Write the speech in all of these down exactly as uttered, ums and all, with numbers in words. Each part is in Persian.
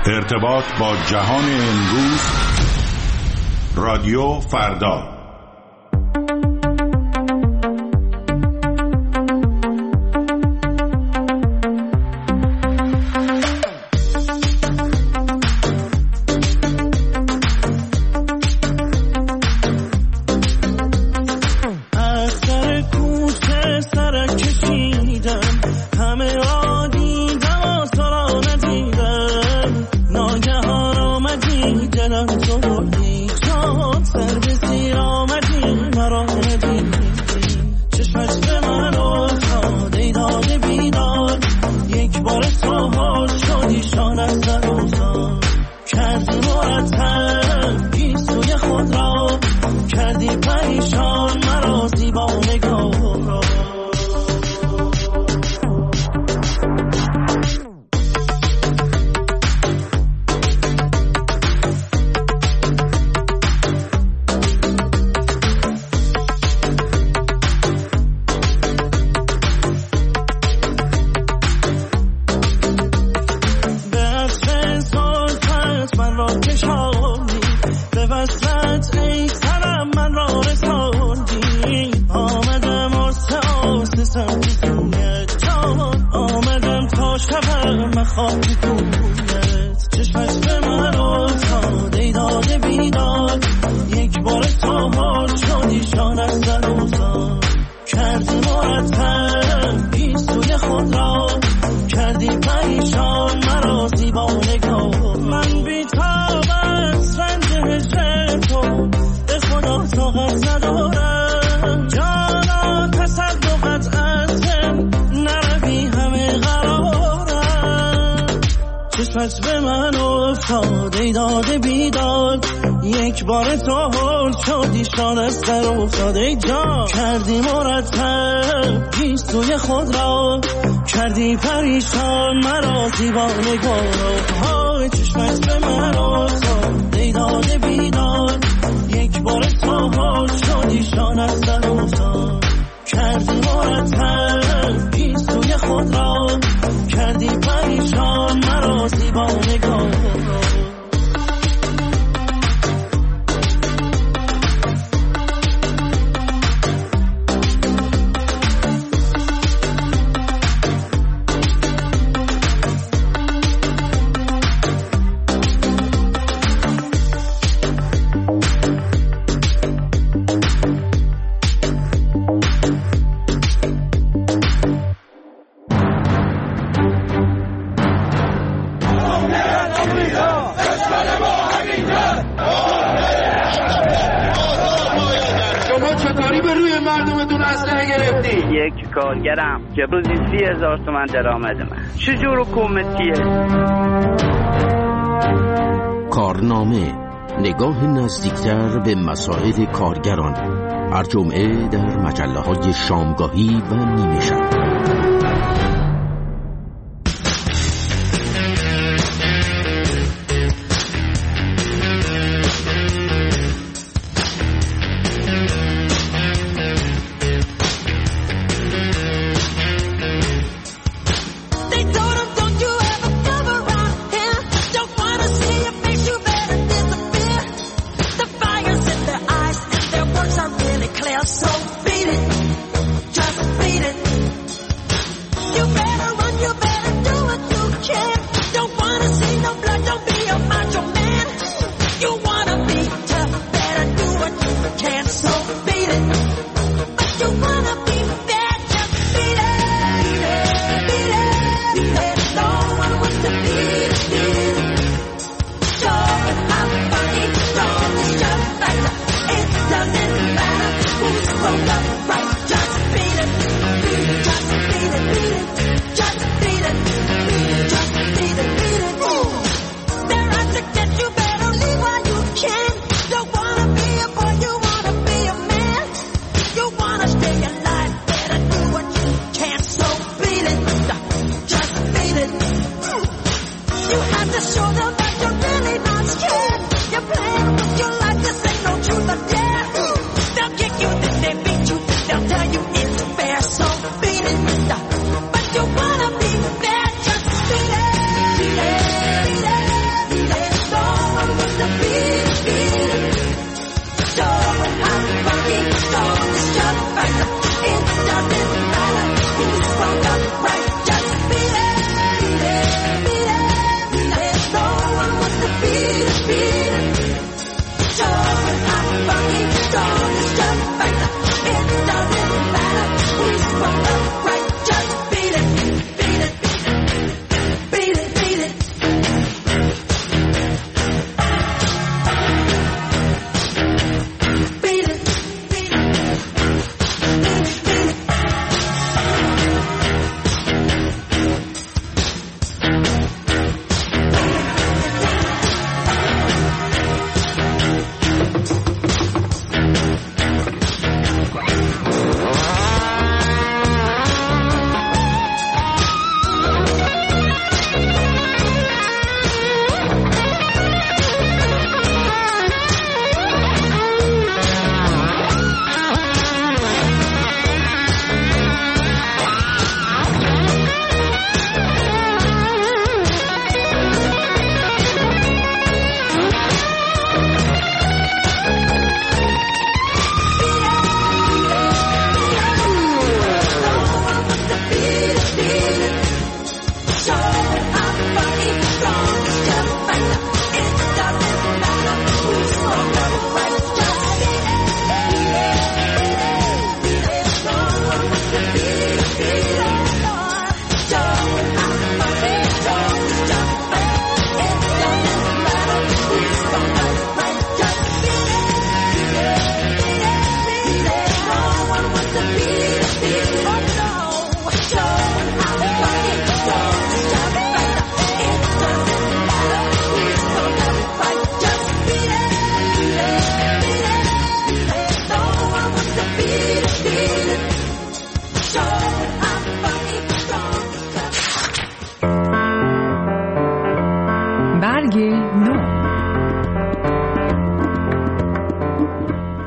ارتباط با جهان امروز، رادیو فردا. کارگرم که روزی سی هزار تومن درآمد من چجور حکومتیه؟ کارنامه، نگاه نزدیکتر به مسائل کارگران، هر جمعه در مجله‌های شامگاهی و نیمه شب.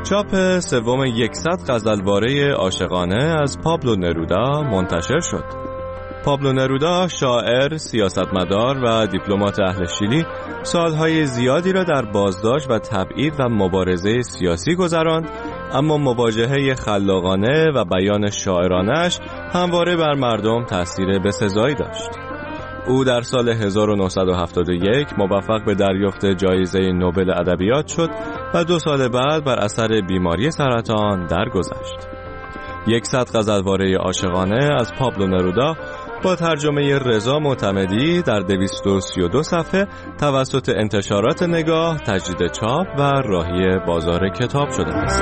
چاپ سوم یکصد غزلواره عاشقانه از پابلو نرودا منتشر شد. پابلو نرودا شاعر، سیاستمدار و دیپلمات اهل شیلی سالهای زیادی را در بازداشت و تبعید و مبارزه سیاسی گذراند، اما مواجهه خلاقانه و بیان شاعرانش همواره بر مردم تأثیر بسزایی داشت. او در سال هزار و نهصد و هفتاد و یک موفق به دریافت جایزه نوبل ادبیات شد و دو سال بعد بر اثر بیماری سرطان درگذشت. یکصد غزلواره عاشقانه از پابلو نرودا با ترجمه رضا معتمدی در دویست و سی و دو صفحه توسط انتشارات نگاه تجدید چاپ و راهی بازار کتاب شده است.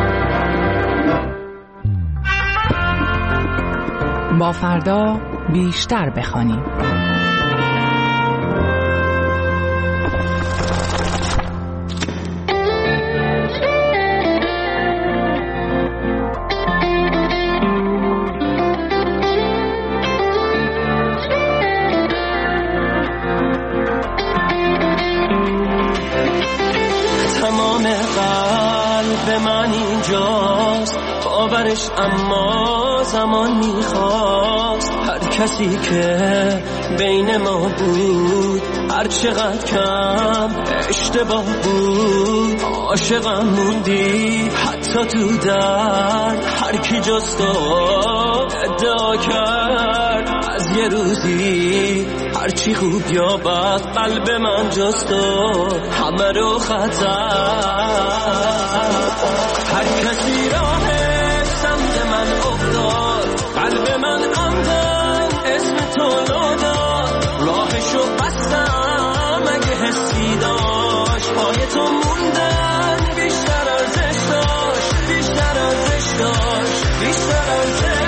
با فردا بیشتر بخوانیم. من اینجاست باورش، اما زمان میخواست. هر کسی که بین ما بود هر چقدر کم اشتباه بود، عاشقم موندی حتی تو درد. هر کی جز تو ادعا کرد از یه روزی هرچی خوب یا بد، قلب من جز تو همه رو خطر. هر کسی راهش سمت من افتاد، قلب من عمدن اسم تو ناداد. راهشو بستم اگه حسی داشت، پای تو موندن بیشتر ارزش داشت، بیشتر ارزش داشت، بیشتر ارزش داشت.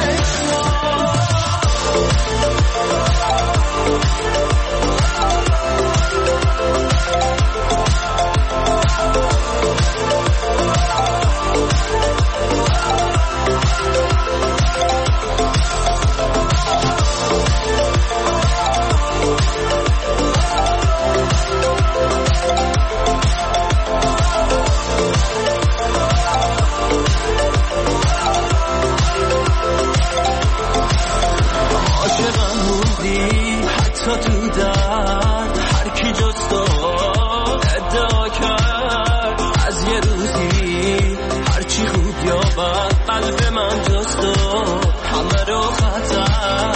حتی تو درد هر کی جز تو ادعا کرد از یه روزی هرچی خوب یا بد، قلب من جز تو همه رو خطر.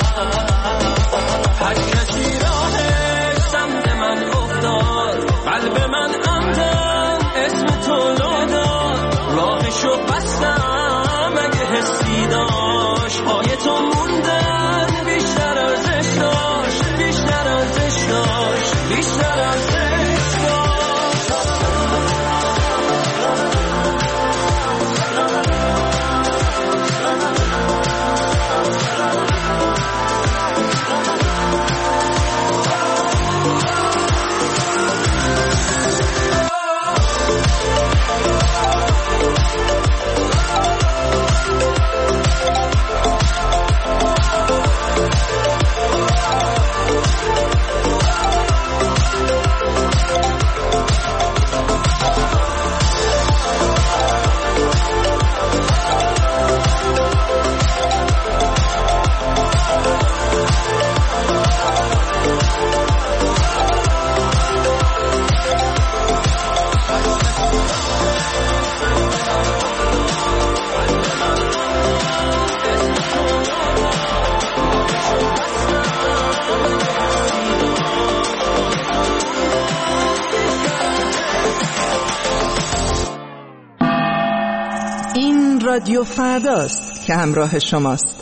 هر کسی راهش سمت من افتاد، قلب من عمدن اسم تو ناداد. راهشو بستم اگه حسی داشت، پای تو موندن بیشتر ارزش داشت، بیشتر ارزش داشت، بیشتر ارزش داشت. رادیو فرداست که همراه شماست.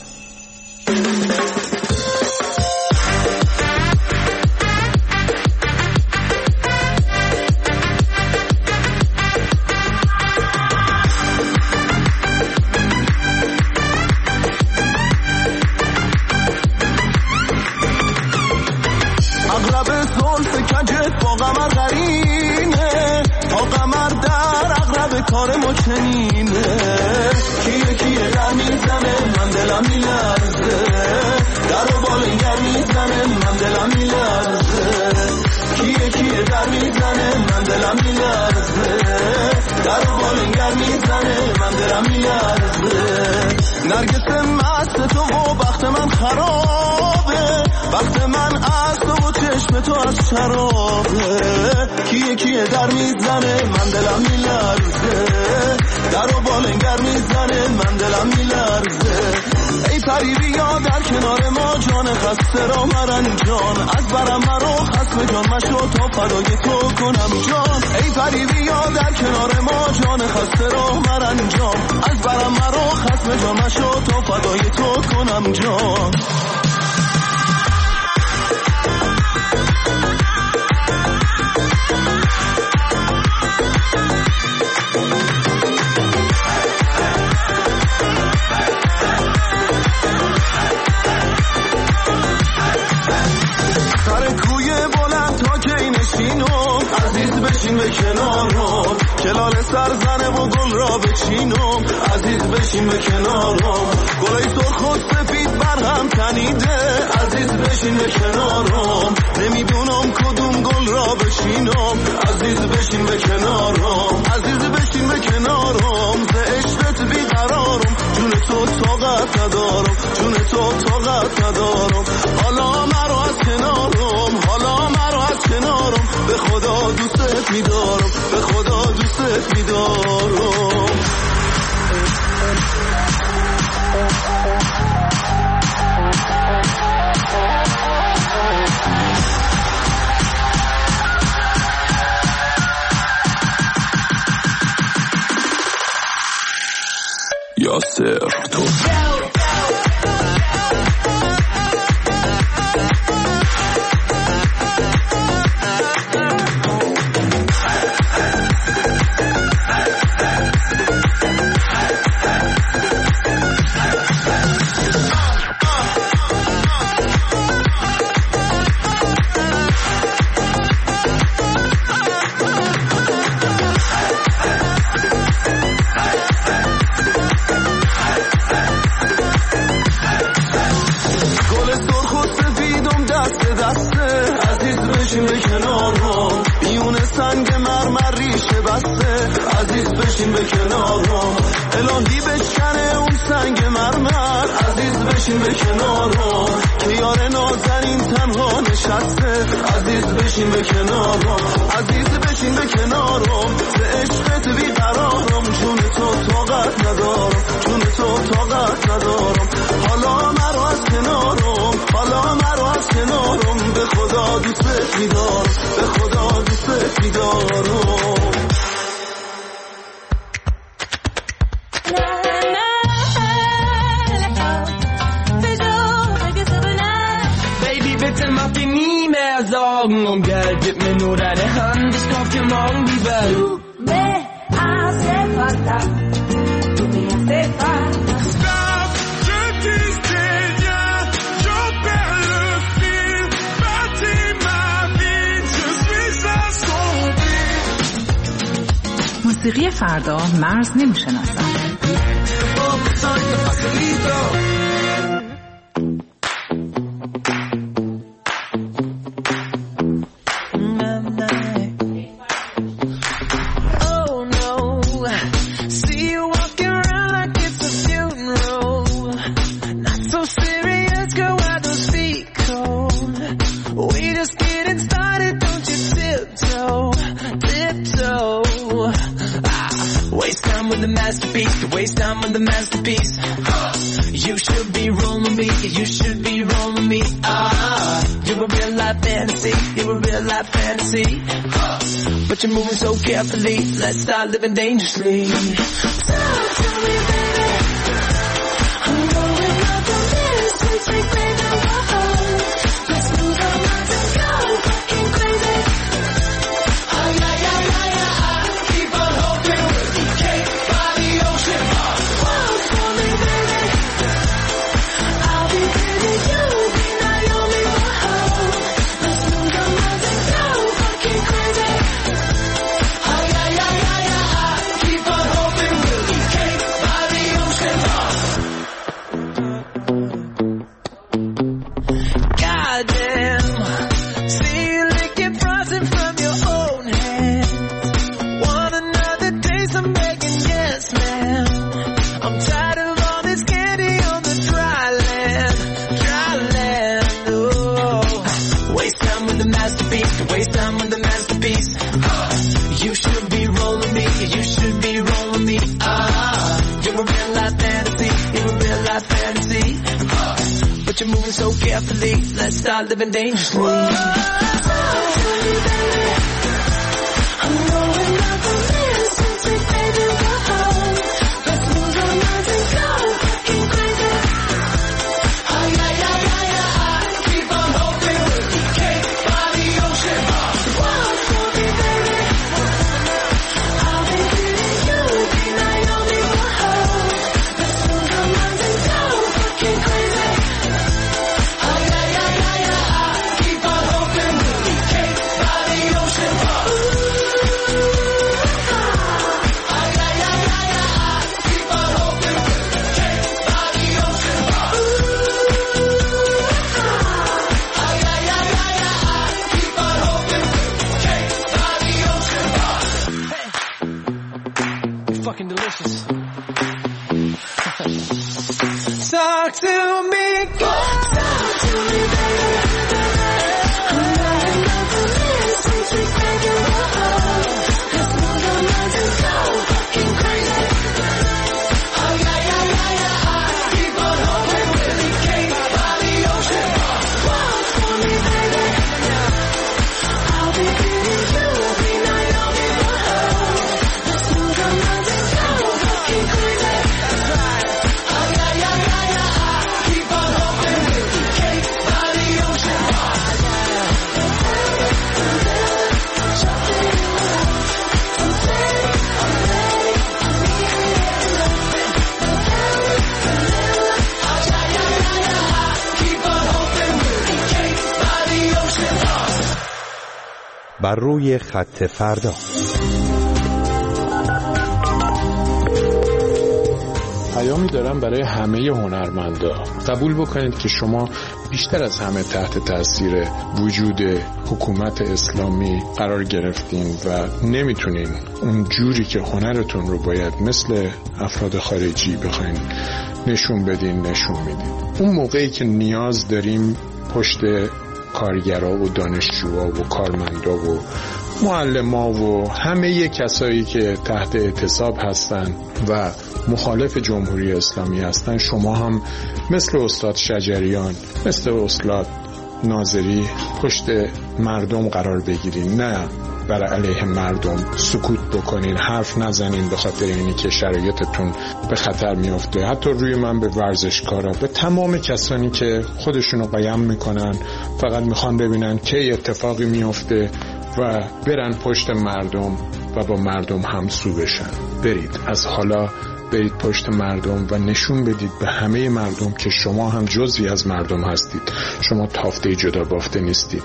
اغلب سلف کجت با قمر قرینه، با قمر در اغلب کار مکنینه. کیه کیه در میزنه من دلم میلرزه، در و بالنگر میزنه من دلم میلرزه. کیه کیه در میزنه من دلم میلرزه، در و بالنگر میزنه نرگس مست تو و بخت من خرابه، بخت من از تو و چشم تو از شرابه. کیه کیه در میزنه من دلم میلرزه، در و بالنگر میزنه من دلم میلرزه. ای پری بیا در کنار ما جان خسته را مرنجان، از برم مرا خسم جان مشو تا فدای تو کنم جان. ای پری بیا در کنار ما جان خسته را مرنجان، از برم مرا خسم جان مشو تا فدای تو کنم جان. بشین به کنارم، کلال سرزنه و گل را بچینم. عزیز بشین به کنارم، گلای سرخ و سفید برهم تنیده. عزیز بشین به کنارم، نمیدونم کدوم گل را بچینم. عزیز بشین به کنارم، عزیز بشین به کنارم. ز عشقت بیقرارم، جون تو طاقت ندارم، جون تو طاقت ندارم. حالا مرا از کنارم، حالا مرا از کنارم. به خدا دوستت میدارم، به خدا دوستت میدارم. یاسر تو بشین به کنارم، الهی بشکنه اون سنگ مرمر. عزیز بشین به کنارم، که یار نازنین تنها نشسته. عزیز بشین به کنارم، عزیز بشین به کنارم. ز عشقت بیقرارم، جون تو طاقت ندارم، جون تو طاقت ندارم. حالا مرا از کنارم، حالا مرا از کنارم. به خدا دوستت میدارم، به خدا دوستت میدارم. Gel me nura de hands kom till morgon vi väl. Du me hace falta, tu me hace falta. Stop, je t'ai je perds le fil. Bâtis ma vie, je suis assombri. موسیقی فردا مرز نمیشناسد. Waste time on the masterpiece. You should be rolling me. You should be rolling me. Ah, you're a real life fantasy. You're a real life fantasy. But you're moving so carefully. Let's start living dangerously. Talk to me, baby. I'm going up the list to take me to my home. Let's move on and go fucking crazy. Oh yeah, yeah, yeah, yeah. Keep on hoping we'll be cake by the ocean. Walk for me, baby. I'll be pretty, you'll be Naomi Mahone. Let's move on and go fucking crazy. Oh yeah, yeah, yeah, yeah. Keep on hoping we'll be cake by the with the masterpiece, to waste time with the masterpiece. Uh, you should be rolling me, you should be rolling me. Ah, you're a real life fantasy, you're a real life fantasy. Uh, but you're moving so carefully, let's start living dangerously. Whoa, talk to me, baby. I'm going up on this, sweet baby, whoa. Let's move our minds and go fucking crazy. Oh yeah, yeah, yeah, yeah. Keep on hoping we'll be cake by the ocean. Walk for me, baby. I'll be getting you, be Naomi, whoa. Let's move our minds and go fucking crazy. Oh yeah, yeah, yeah, yeah. Keep on hoping we'll be cake by the ocean. Fucking delicious. Talk to me, talk to me, baby. I'm lying down for this, sweet, sweet baby, whoa. Let's move our minds and go fucking crazy. Oh yeah, yeah, yeah, yeah. Keep on hoping we'll be cake by the ocean. Walk for me, baby. I'll be getting you, be Naomi, whoa. Let's move our minds and go fucking crazy. That's right. Oh yeah, yeah, yeah, yeah. Keep on hoping we'll be cake by the ocean. بر روی خط فردا. پیامی دارم برای همه هنرمندا. قبول بکنید که شما بیشتر از همه تحت تاثیر وجود حکومت اسلامی قرار گرفتین و نمیتونین اون جوری که هنرتون رو باید مثل افراد خارجی بخواین نشون بدین نشون میدین. اون موقعی که نیاز داریم پشت کارگرا و دانشجوها و کارمندا و معلما و همه کسایی که تحت اعتصاب هستن و مخالف جمهوری اسلامی هستن، شما هم مثل استاد شجریان، مثل استاد ناظری پشت مردم قرار بگیرین، نه بر علیه مردم سکوت بکنین، حرف نزنین به خاطر اینی که شرایطتون به خطر میافته. حتی روی من به ورزشکارا، به تمام کسانی که خودشونو قایم میکنن، فقط میخوان ببینن که اتفاقی میافته و برن پشت مردم و با مردم همسو بشن. برید از حالا برید پشت مردم و نشون بدید به همه مردم که شما هم جزئی از مردم هستید، شما تافته جدا بافته نیستید.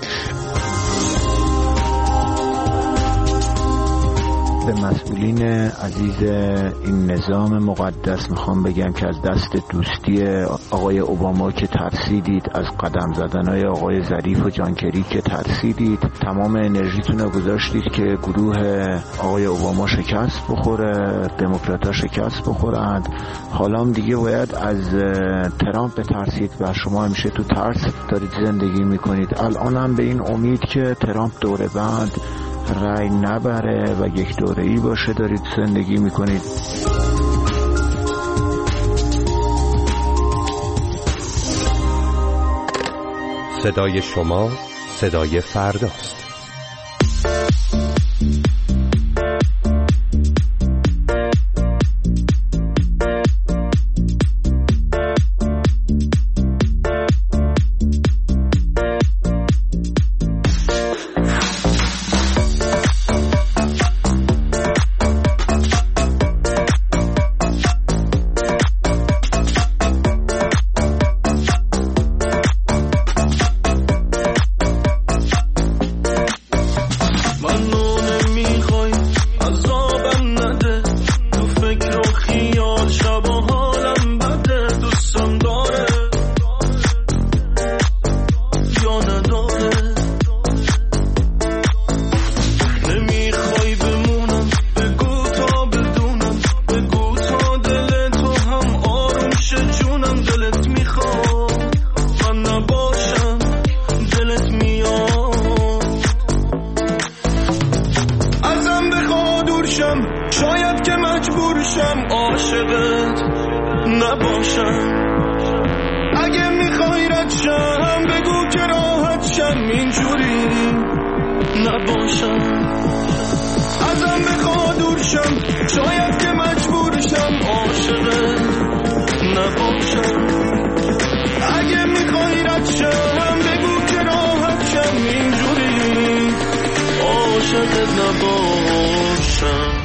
به مسئولین عزیز این نظام مقدس میخوام بگم که از دست دوستی آقای اوباما که ترسیدید، از قدم زدنهای آقای ظریف و جان کری که ترسیدید، تمام انرژیتون رو گذاشتید که گروه آقای اوباما شکست بخوره، دموکرات‌ها شکست بخورند. حالا هم دیگه باید از ترامپ بترسید و شما همیشه تو ترس دارید زندگی میکنید. الان هم به این امید که ترامپ دوره بعد رای نبره و یک دوره‌ای باشه دارید زندگی میکنید. صدای شما صدای فرداست. شم عاشقت نباشم. اگه میخوای رد شم بگو که راحت شم اینجوری نباشم. ازم بخوا دور شم شاید که مجبور شم عاشقت نباشم. اگه میخوای رد شم بگو که راحت شم اینجوری عاشقت نباشم.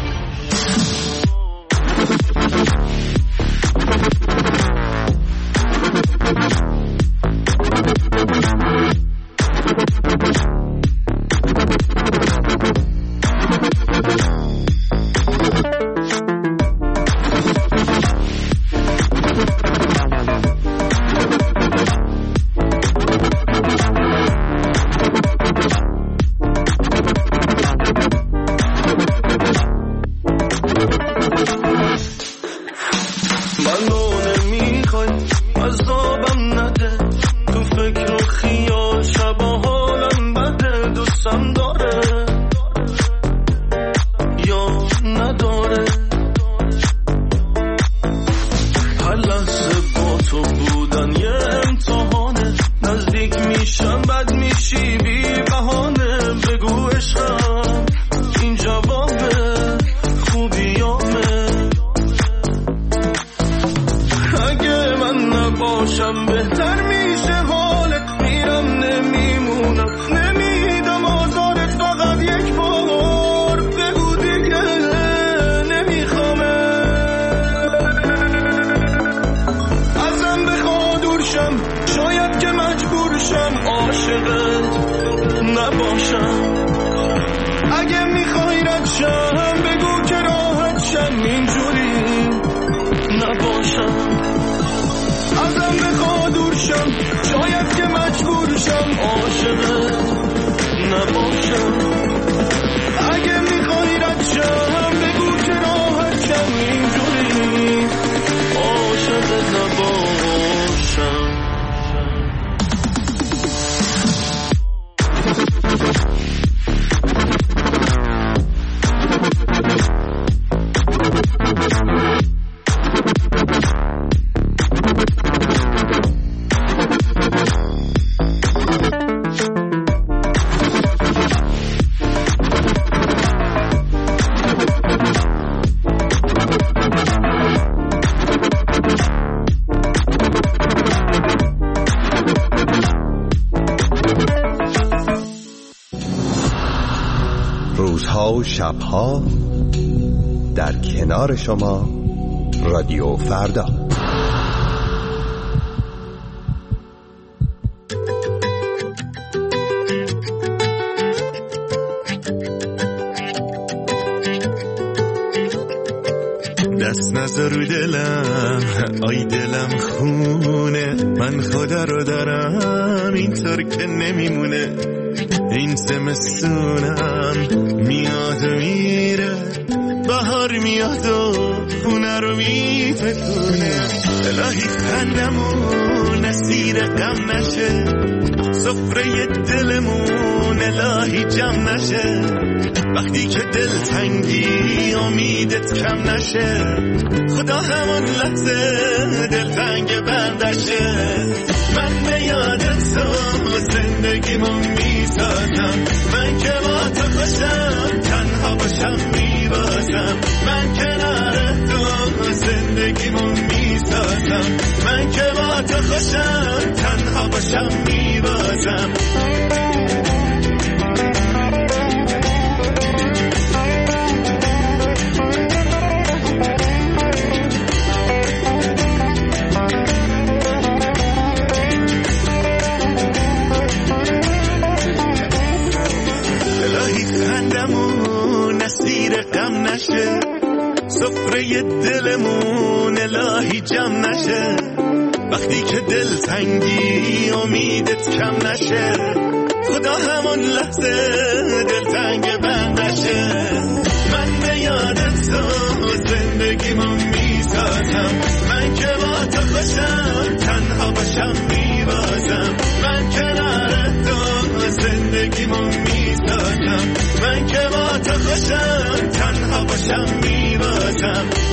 روزها و شبها در کنار شما رادیو فردا. دست نذار رو دلم، آی دلم خونه، من خدا رو دارم اینطور که نمیمونه. این زمستونم میاد و میره، بهار میاد و خونه رو میفکونه. الهی خندمون اسیر غم نشه، سفره دلمون الهی جمع نشه. وقتی که دل تنگی امیدت کم نشه، خدا همون لحظه دل تنگ بندشه. من به یادت تو زندگیمو میسازم، من که با تو خوشم تنها باشم میبازم. من کنار تو زندگیمو میسازم، من که با تو خوشم تنها باشم میبازم. سفره دلمون الهی جمع نشه، وقتی که دل تنگی امیدت کم نشه. خدا همون لحظه دل تنگ بندشه. من به یادت تو زندگیمو میسازم، من که با تو خوشم تنها باشم میبازم. من کنار تو زندگیمو میسازم، من که با تو خوشم تنها باشم میبازم.